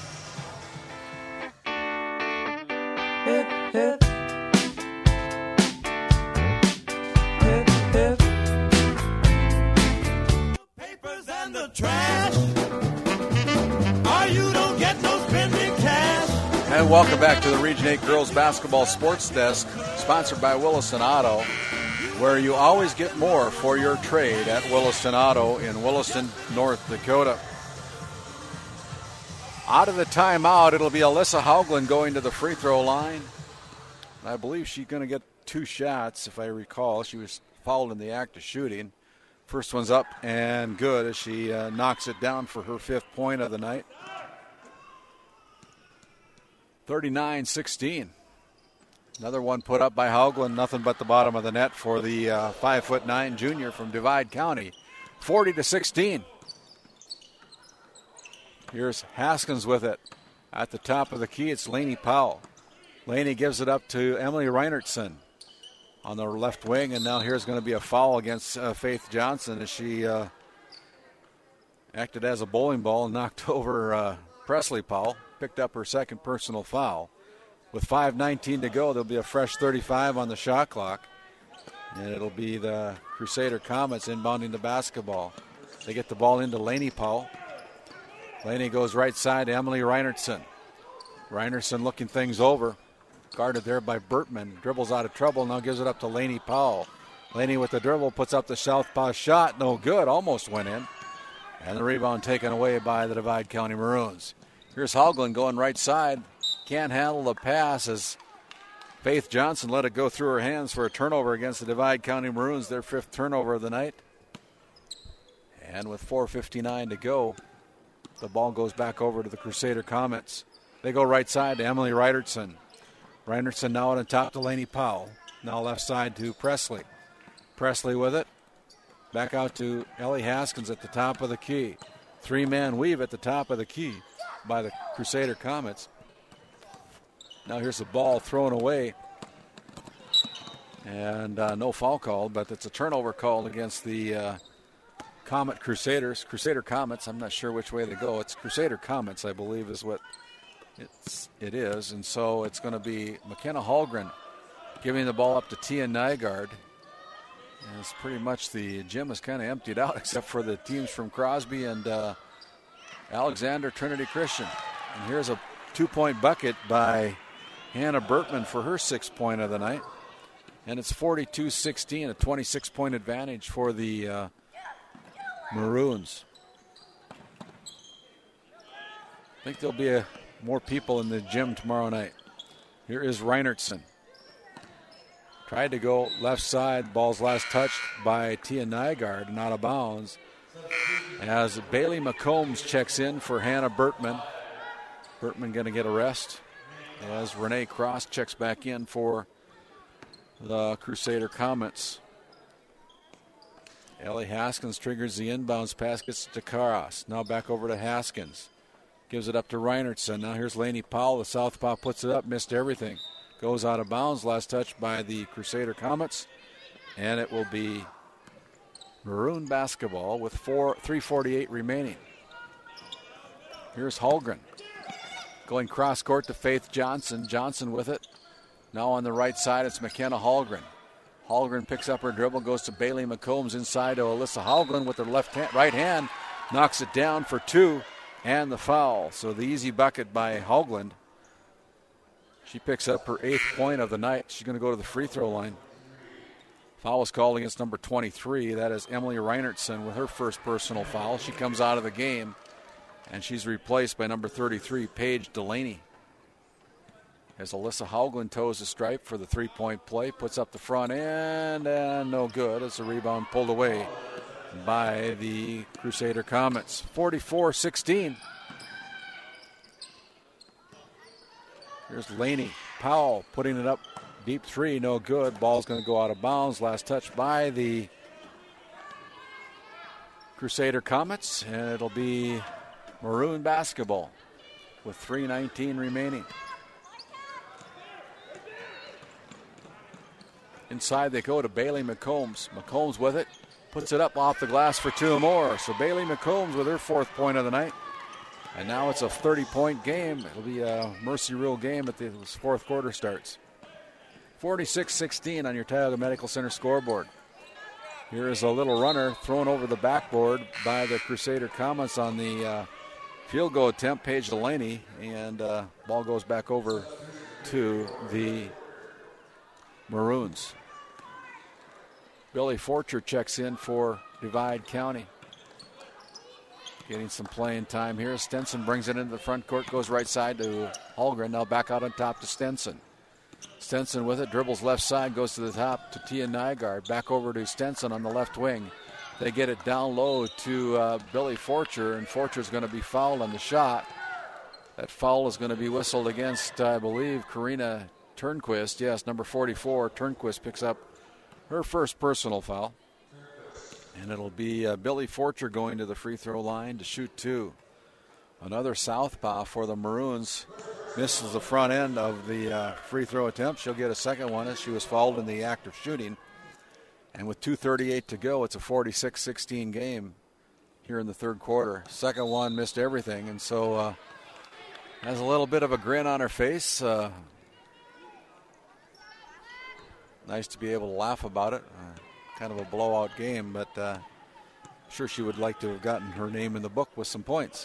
Speaker 3: Hip, hip. Hip, hip. Papers and the trash. Or you don't get no spending cash.
Speaker 1: And welcome back to the Region eight Girls Basketball Sports Desk, sponsored by Williston Auto, where you always get more for your trade at Williston Auto in Williston, North Dakota. Out of the timeout, it'll be Alyssa Hauglin going to the free throw line. I believe she's going to get two shots, if I recall. She was fouled in the act of shooting. First one's up and good as she uh, knocks it down for her fifth point of the night. thirty-nine sixteen. Another one put up by Hauglin, nothing but the bottom of the net for the uh, five foot nine junior from Divide County. forty to sixteen. Here's Haskins with it. At the top of the key, it's Laney Powell. Laney gives it up to Emily Reinertson on the left wing, and now here's going to be a foul against uh, Faith Johnson as she uh, acted as a bowling ball and knocked over uh, Presley Powell, picked up her second personal foul. With five nineteen to go, there'll be a fresh thirty-five on the shot clock, and it'll be the Crusader Comets inbounding the basketball. They get the ball into Laney Powell. Laney goes right side to Emily Reinertson. Reinertson looking things over. Guarded there by Burtman. Dribbles out of trouble, now gives it up to Laney Powell. Laney with the dribble puts up the southpaw shot. No good, almost went in. And the rebound taken away by the Divide County Maroons. Here's Hauglin going right side. Can't handle the pass as Faith Johnson let it go through her hands for a turnover against the Divide County Maroons, their fifth turnover of the night. And with four fifty-nine to go, the ball goes back over to the Crusader Comets. They go right side to Emily Reinertson. Reinertson now on top to Laney Powell. Now left side to Presley. Presley with it. Back out to Ellie Haskins at the top of the key. Three-man weave at the top of the key by the Crusader Comets. Now here's the ball thrown away. And uh, no foul called, but it's a turnover called against the uh, Comet Crusaders. Crusader Comets, I'm not sure which way they go. It's Crusader Comets, I believe, is what it's, it is. And so it's going to be McKenna Hallgren giving the ball up to Tia Nygaard. And it's pretty much the gym is kind of emptied out except for the teams from Crosby and uh, Alexander Trinity Christian. And here's a two-point bucket by Hannah Bertman for her sixth point of the night. And it's forty-two sixteen, a twenty-six point advantage for the uh, Maroons. I think there'll be a, more people in the gym tomorrow night. Here is Reinertsen. Tried to go left side. Ball's last touched by Tia Nygaard and out of bounds. As Bailey McCombs checks in for Hannah Bertman. Bertman going to get a rest. As Renee Cross checks back in for the Crusader Comets. Ellie Haskins triggers the inbounds pass, gets to Cross. Now back over to Haskins. Gives it up to Reinertsen. Now here's Lainey Powell. The southpaw puts it up, missed everything. Goes out of bounds. Last touch by the Crusader Comets. And it will be Maroon basketball with four three forty-eight remaining. Here's Holgren. Going cross court to Faith Johnson. Johnson with it. Now on the right side, it's McKenna Holgren. Holgren picks up her dribble, goes to Bailey McCombs inside to Alyssa Holgren with her left hand, right hand. Knocks it down for two. And the foul. So the easy bucket by Haugland. She picks up her eighth point of the night. She's going to go to the free throw line. Foul was called against number twenty-three. That is Emily Reinertsen with her first personal foul. She comes out of the game, and she's replaced by number thirty-three, Paige Delaney. As Alyssa Haugland toes the stripe for the three-point play, puts up the front end, and no good. It's a rebound pulled away by the Crusader Comets. forty-four sixteen. Here's Laney Powell putting it up. Deep three, no good. Ball's going to go out of bounds. Last touch by the Crusader Comets, and it'll be Maroon basketball with three nineteen remaining. Inside they go to Bailey McCombs. McCombs with it. Puts it up off the glass for two more. So Bailey McCombs with her fourth point of the night. And now it's a thirty-point game. It'll be a Mercy Rule game at the fourth quarter starts. forty-six sixteen on your Tioga Medical Center scoreboard. Here is a little runner thrown over the backboard by the Crusader Comets on the uh, field goal attempt, Paige Delaney. And uh, ball goes back over to the Maroons. Billy Forcher checks in for Divide County. Getting some playing time here. Stenson brings it into the front court, goes right side to Holgren. Now back out on top to Stenson. Stenson with it, dribbles left side, goes to the top to Tia Nygaard. Back over to Stenson on the left wing. They get it down low to uh, Billy Forcher, and Forcher's going to be fouled on the shot. That foul is going to be whistled against, I believe, Karina Turnquist. Yes, number forty-four. Turnquist picks up her first personal foul. And it'll be uh, Billy Forcher going to the free throw line to shoot two. Another southpaw for the Maroons. Misses the front end of the uh, free throw attempt. She'll get a second one as she was fouled in the act of shooting. And with two thirty-eight to go, it's a forty-six sixteen game here in the third quarter. Second one missed everything, and so uh, has a little bit of a grin on her face. Uh, nice to be able to laugh about it. Uh, kind of a blowout game, but uh, I'm sure she would like to have gotten her name in the book with some points.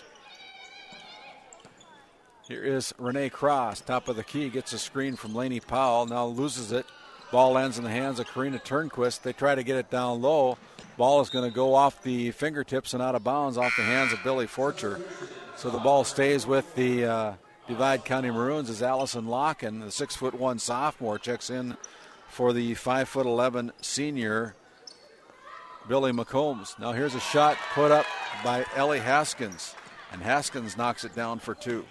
Speaker 1: Here is Renee Cross, top of the key, gets a screen from Lainey Powell, now loses it. Ball lands in the hands of Karina Turnquist. They try to get it down low. Ball is going to go off the fingertips and out of bounds off the hands of Billy Forcher. So the ball stays with the uh, Divide County Maroons as Allison Locken, the six foot one sophomore, checks in for the five foot eleven senior Billy McCombs. Now here's a shot put up by Ellie Haskins, and Haskins knocks it down for two.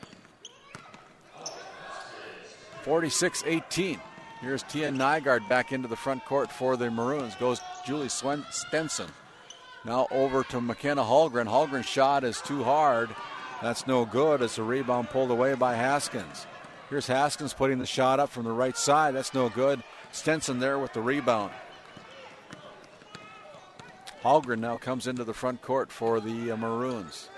Speaker 1: forty-six eighteen. Here's Tia Nygaard back into the front court for the Maroons. Goes Julie Swen- Stenson. Now over to McKenna Holgren. Holgren's shot is too hard. That's no good. It's a rebound pulled away by Haskins. Here's Haskins putting the shot up from the right side. That's no good. Stenson there with the rebound. Holgren now comes into the front court for the uh, Maroons.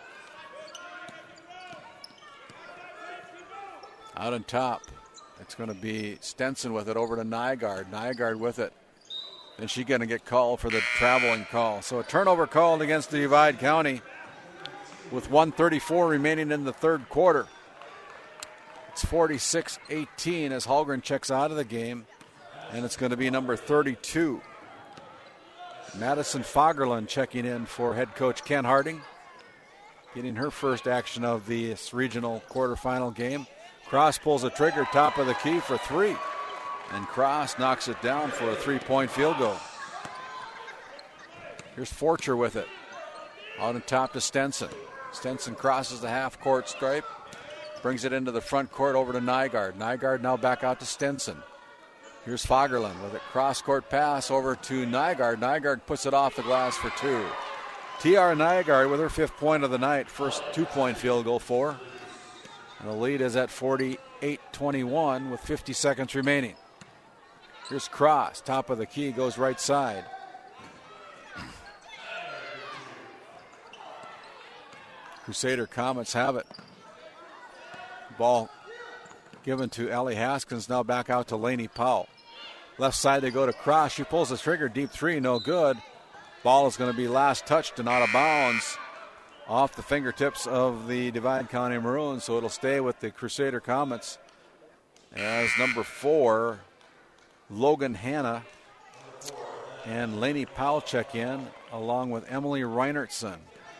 Speaker 1: Out on top, it's going to be Stenson with it over to Nygaard. Nygaard with it. then she's going to get called for the traveling call. So a turnover called against the Divide County with one thirty-four remaining in the third quarter. It's forty-six eighteen as Hallgren checks out of the game, and it's going to be number thirty-two. Madison Fagerlund checking in for head coach Ken Harding, getting her first action of this regional quarterfinal game. Cross pulls the trigger, top of the key for three, and Cross knocks it down for a three-point field goal. Here's Forcher with it. Out on top to Stenson. Stenson crosses the half-court stripe, brings it into the front court over to Nygaard. Nygaard now back out to Stenson. Here's Fagerlund with a cross-court pass over to Nygaard. Nygaard puts it off the glass for two. T R Nygaard with her fifth point of the night, first two-point field goal for her. And the lead is at forty-eight twenty-one with fifty seconds remaining. Here's Cross, top of the key, goes right side. Crusader Comets have it. Ball given to Ellie Haskins, now back out to Lainey Powell. Left side they go to Cross. She pulls the trigger, deep three, no good. Ball is going to be last touched and out of bounds off the fingertips of the Divide County Maroons, so it'll stay with the Crusader Comets as number four, Logan Hanna and Lainey Powell check in, along with Emily Reinertson.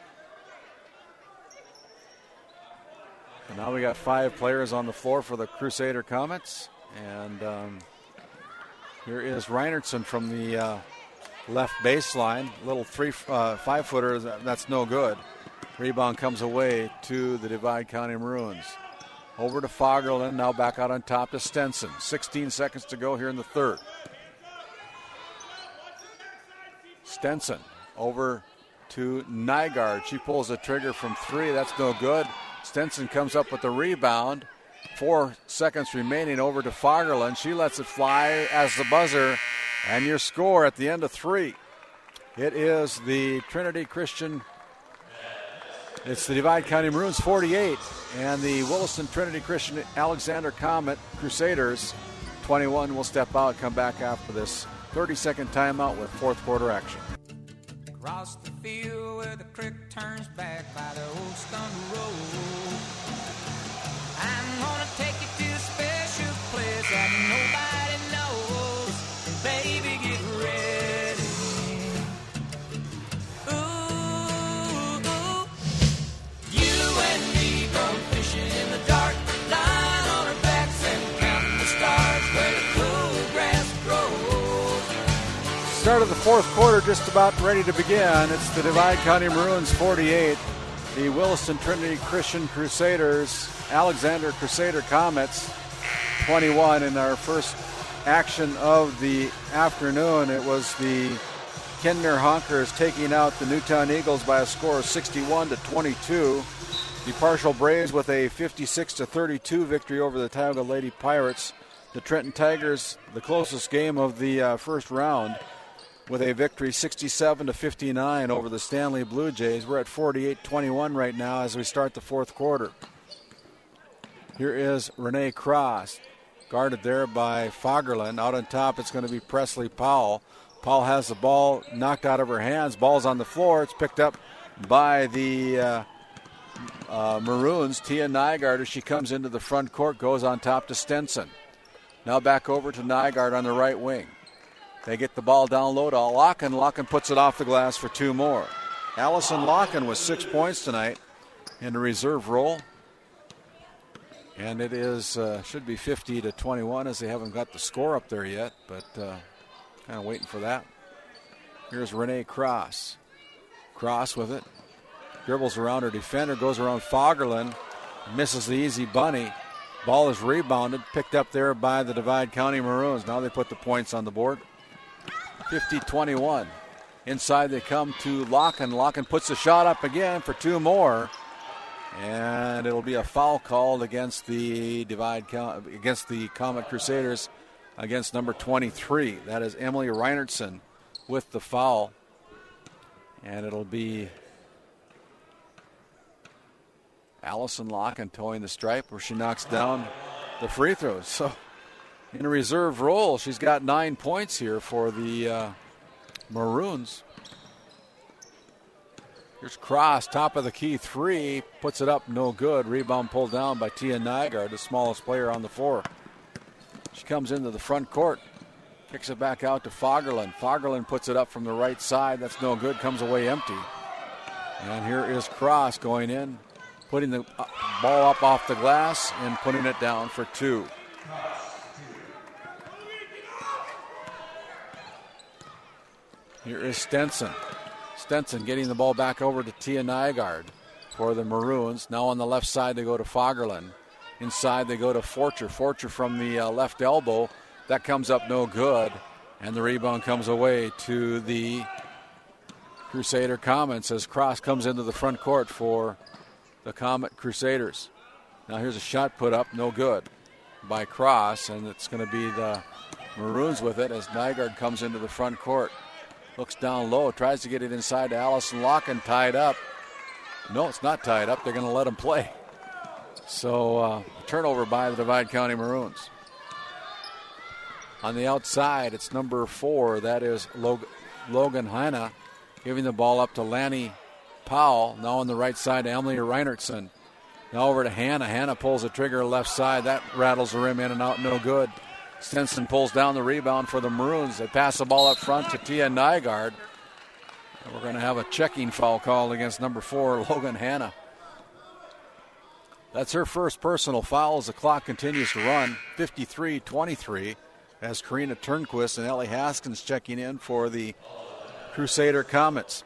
Speaker 1: And now we got five players on the floor for the Crusader Comets. And um, here is Reinertson from the uh, left baseline. Little three, uh, five-footer, that's no good. Rebound comes away to the Divide County Maroons. Over to Fagerlund, now back out on top to Stenson. sixteen seconds to go here in the third. Stenson over to Nygaard. She pulls the trigger from three. That's no good. Stenson comes up with the rebound. Four seconds remaining over to Fagerlund. She lets it fly as the buzzer. And your score at the end of three. It is the Trinity Christian. It's the Divide County Maroons forty-eight and the Williston Trinity Christian Alexander Comet Crusaders twenty-one will step out, come back after this thirty-second timeout with fourth quarter action.
Speaker 4: Across the field where the creek turns back by the old stone road, I'm gonna take you to a special place that nobody knows. Baby, get ready. Ooh, ooh. You and me go fishing in the dark, lying on our backs and counting the stars where the cool grass grows.
Speaker 1: Start of the fourth quarter just about ready to begin. It's the Divide County Maroons forty-eight, the Williston Trinity Christian Crusaders, Alexander Crusader Comets twenty-one. In our first action of the afternoon, it was the Kenmare Honkers taking out the Newtown Eagles by a score of sixty-one to twenty-two. The Partial Braves with a fifty-six to thirty-two victory over the Tioga Lady Pirates. The Trenton Tigers, the closest game of the uh, first round, with a victory sixty-seven to fifty-nine over the Stanley Blue Jays. We're at forty-eight twenty-one right now as we start the fourth quarter. Here is Renee Cross, guarded there by Fagerlund. Out on top, it's going to be Presley Powell. Powell has the ball knocked out of her hands. Ball's on the floor. It's picked up by the uh, uh, Maroons. Tia Nygaard, as she comes into the front court, goes on top to Stenson. Now back over to Nygaard on the right wing. They get the ball down low to Locken. Locken puts it off the glass for two more. Allison Locken with six points tonight in the reserve role. And it is uh, should be fifty to twenty-one as they haven't got the score up there yet, but uh, kind of waiting for that. Here's Renee Cross. Cross with it. Dribbles around her defender, goes around Fagerlund, misses the easy bunny. Ball is rebounded, picked up there by the Divide County Maroons. Now they put the points on the board. fifty twenty-one. Inside they come to Locken. Locken puts the shot up again for two more. And it'll be a foul called against the Divide against the Comet Crusaders against number twenty-three. That is Emily Reinertson with the foul. And it'll be Allison Locken towing the stripe where she knocks down the free throws. So in a reserve role, she's got nine points here for the uh, Maroons. Here's Cross, top of the key, three, puts it up, no good. Rebound pulled down by Tia Nygaard, the smallest player on the floor. She comes into the front court, kicks it back out to Fagerlund. Fagerlund puts it up from the right side, that's no good, comes away empty. And here is Cross going in, putting the ball up off the glass and putting it down for two. Here is Stenson. Stenson getting the ball back over to Tia Nygaard for the Maroons. Now on the left side they go to Fagerlund. Inside they go to Forcher. Forcher from the uh, left elbow. That comes up no good. And the rebound comes away to the Crusader Comets as Cross comes into the front court for the Comet Crusaders. Now here's a shot put up, no good by Cross, and it's going to be the Maroons with it as Nygaard comes into the front court. Looks down low, tries to get it inside to Allison Locken, tied up. No, it's not tied up. They're going to let him play. So uh, turnover by the Divide County Maroons. On the outside, it's number four. That is Log- Logan Hanna giving the ball up to Lanny Powell. Now on the right side, Emily Reinertson. Now over to Hanna. Hanna pulls the trigger left side. That rattles the rim in and out, no good. Stenson pulls down the rebound for the Maroons. They pass the ball up front to Tia Nygaard. And we're going to have a checking foul called against number four, Logan Hanna. That's her first personal foul as the clock continues to run. fifty-three twenty-three as Karina Turnquist and Ellie Haskins checking in for the Crusader Comets.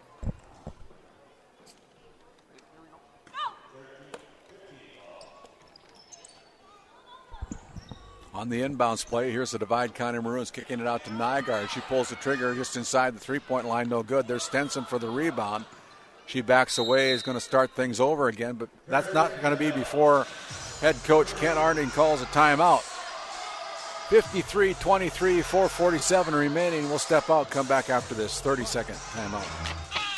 Speaker 1: On the inbounds play, here's the Divide County Maroons kicking it out to Nygaard. She pulls the trigger just inside the three-point line, no good. There's Stenson for the rebound. She backs away, is going to start things over again, but that's not going to be before head coach Ken Arnding calls a timeout. fifty-three twenty-three, four forty-seven remaining. We'll step out, come back after this thirty-second timeout.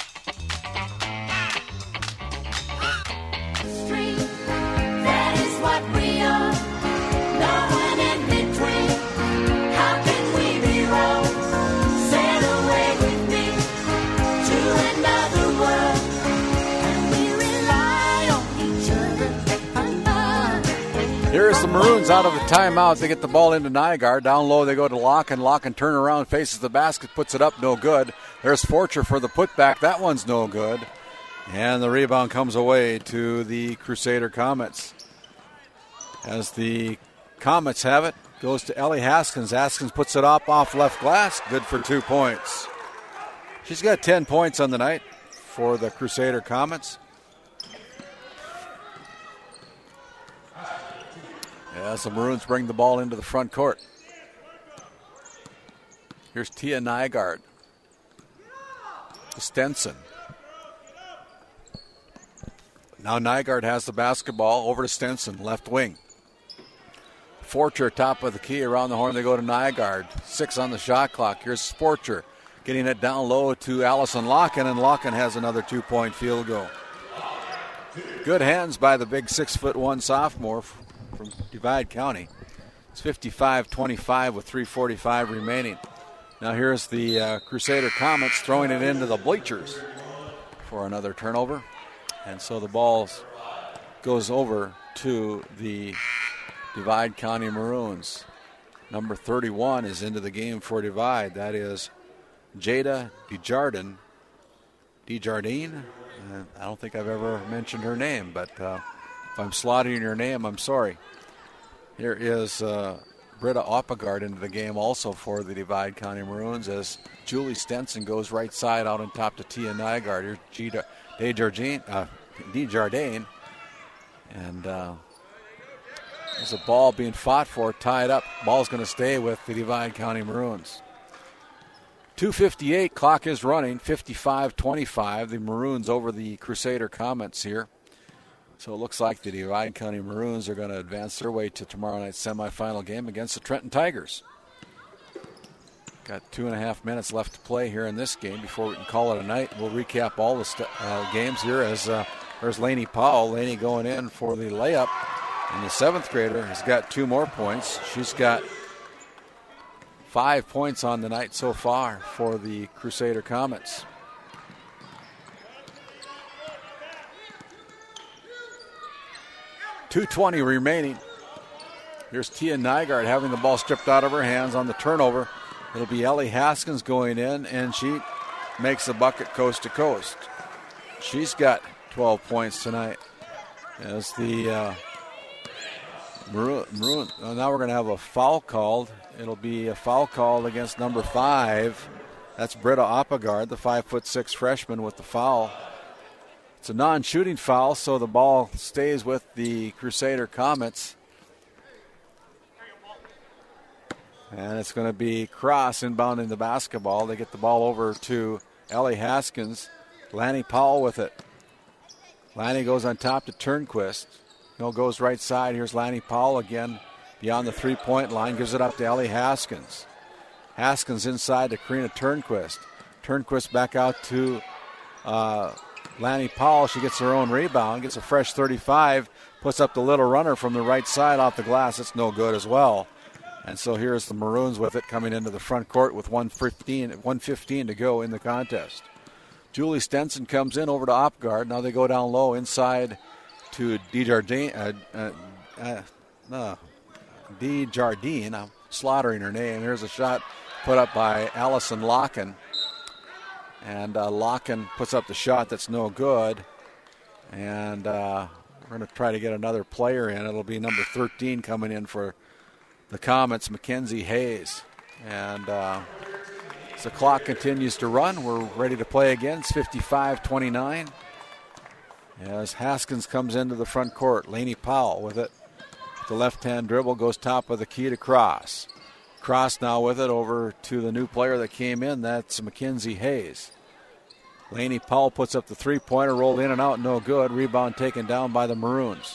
Speaker 5: Street, that is what we are. No one in between. How can we be wrong? Sail away with me to another world, and we rely on each other.
Speaker 1: Here's the Maroons out of the timeout. They get the ball into Nygaard. Down low they go to Locken. Locken turn around, faces the basket, puts it up, no good. There's Forcher for the putback. That one's no good. And the rebound comes away to the Crusader Comets. As the Comets have it, goes to Ellie Haskins. Haskins puts it up off left glass. Good for two points. She's got ten points on the night for the Crusader Comets. As the Maroons bring the ball into the front court. Here's Tia Nygaard. Stenson. Now Nygaard has the basketball over to Stenson, left wing. Forcher, top of the key, around the horn they go to Nygaard. Six on the shot clock. Here's Forcher getting it down low to Allison Locken, and Locken has another two-point field goal. Good hands by the big six foot one sophomore from Divide County. It's fifty-five twenty-five with three forty-five remaining. Now here's the uh, Crusader Comets throwing it into the bleachers for another turnover. And so the ball goes over to the Divide County Maroons. Number thirty-one is into the game for Divide. That is Jada Desjardins. Desjardins? Uh, I don't think I've ever mentioned her name, but uh, if I'm slaughtering your name, I'm sorry. Here is uh, Britta Oppegard into the game also for the Divide County Maroons as Julie Stenson goes right side out on top to Tia Nygaard. Here's Jada Desjardins. Uh, Desjardins. And uh, there's a ball being fought for, tied up. Ball's going to stay with the Divide County Maroons. two fifty-eight, clock is running, fifty-five twenty-five. The Maroons over the Crusader Comets here. So it looks like the Divide County Maroons are going to advance their way to tomorrow night's semifinal game against the Trenton Tigers. Got two and a half minutes left to play here in this game before we can call it a night. We'll recap all the st- uh, games here as uh, there's Lainey Powell. Lainey going in for the layup. And the seventh grader has got two more points. She's got Five points on the night so far for the Crusader Comets. two twenty remaining. Here's Tia Nygaard having the ball stripped out of her hands on the turnover. It'll be Ellie Haskins going in, and she makes the bucket coast to coast. She's got twelve points tonight. As the uh, Maroon, Maroon uh, now we're going to have a foul called. It'll be a foul called against number five. That's Britta Oppegard, the five foot six freshman, with the foul. It's a non-shooting foul, so the ball stays with the Crusader Comets. And it's going to be Cross inbounding the basketball. They get the ball over to Ellie Haskins. Lanny Powell with it. Lanny goes on top to Turnquist. No, goes right side. Here's Lanny Powell again beyond the three-point line. Gives it up to Ellie Haskins. Haskins inside to Karina Turnquist. Turnquist back out to uh, Lanny Powell. She gets her own rebound. Gets a fresh thirty-five. Puts up the little runner from the right side off the glass. It's no good as well. And so here's the Maroons with it coming into the front court with one fifteen to go in the contest. Julie Stenson comes in over to Oppegard. Now they go down low inside to DeJardine. Uh, uh, uh, uh, DeJardine. I'm slaughtering her name. Here's a shot put up by Allison Locken. And uh, Locken puts up the shot that's no good. And uh, we're going to try to get another player in. It'll be number thirteen coming in for the Comets, Mackenzie Hayes. And uh, as the clock continues to run, we're ready to play again. It's fifty-five twenty-nine. As Haskins comes into the front court, Laney Powell with it. The left-hand dribble goes top of the key to Cross. Cross now with it over to the new player that came in. That's Mackenzie Hayes. Laney Powell puts up the three-pointer, rolled in and out, no good. Rebound taken down by the Maroons.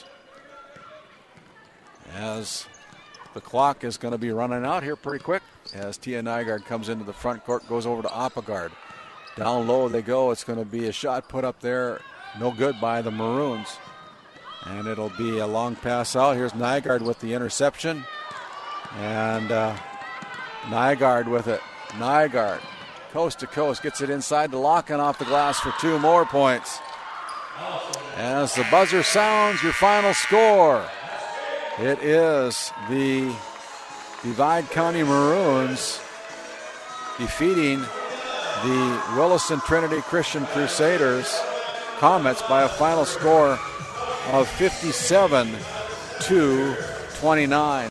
Speaker 1: As the clock is going to be running out here pretty quick as Tia Nygaard comes into the front court, goes over to Oppegard. Down low they go. It's going to be a shot put up there, no good by the Maroons. And it'll be a long pass out. Here's Nygaard with the interception. And uh, Nygaard with it. Nygaard, coast to coast, gets it inside to Locken off the glass for two more points. As the buzzer sounds, your final score. It is the Divide County Maroons defeating the Williston Trinity Christian Crusaders Comets by a final score of fifty-seven to twenty-nine.